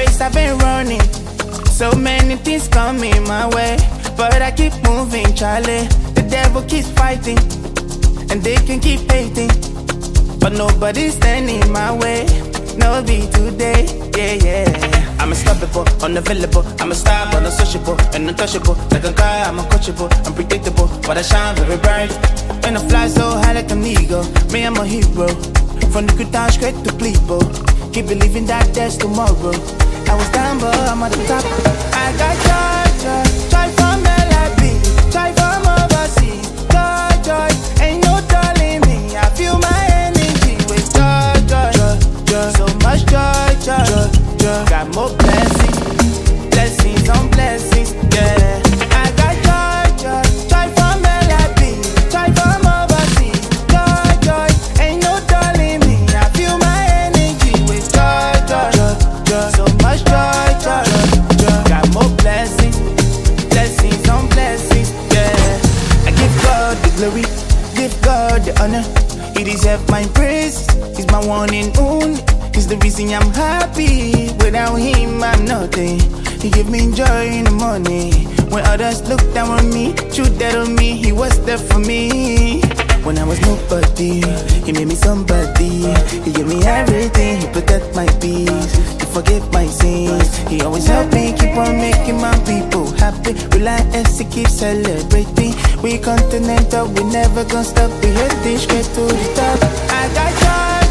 race I've been running. So many things coming my way, but I keep moving, Charlie. The devil keeps fighting, and they can keep hating, but nobody's standing my way. No be today, yeah, yeah. I'm unstoppable, unavailable. I'm a star, but unsociable and untouchable. Like a guy, I'm uncoachable, unpredictable, but I shine very bright. And I fly so high like an eagle. Me, I'm a hero. From the good down straight to Plebo. Keep believing that there's tomorrow. I was down, but I'm at the top. I got joy from LIB, joy from overseas. Joy, ain't no telling me. I feel my energy with joy. So much joy. Got more blessings on blessings, yeah. I got joy from LIB, joy from overseas. Joy, ain't no telling me. I feel my energy with joy. So much joy. Got more blessings on blessings, yeah. I give God the glory, give God the honor. He deserves my praise, he's my one and only. He's the reason I'm happy. Without him, I'm nothing. He give me joy in the morning. When others look down on me, shoot that on me, he was there for me. When I was nobody, he made me somebody. He gave me everything, he protect my peace. He forgive my sins. He always help me keep on making my people happy. Reliance, he keep celebrating. We continental, we never gonna stop. We heading straight to the top. I got joy